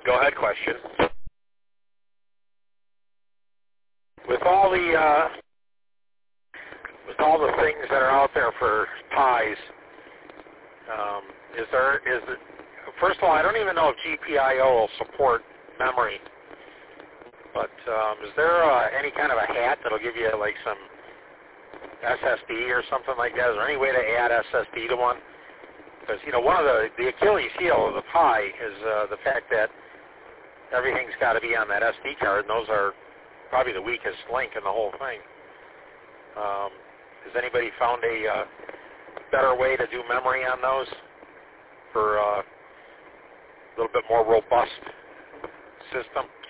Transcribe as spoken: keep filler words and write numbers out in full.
Go ahead, question. With all the uh, with all the things that are out there for pies, um, is there is it? First of all, I don't even know if G P I O will support memory, but um, is there uh, any kind of a hat that'll give you like some S S D or something like that? Is there any way to add S S D to one? Because you know, one of the the Achilles heel of the Pi is uh, the fact that everything's got to be on that S D card, and those are probably the weakest link in the whole thing. Um, has anybody found a uh, better way to do memory on those for uh, a little bit more robust system?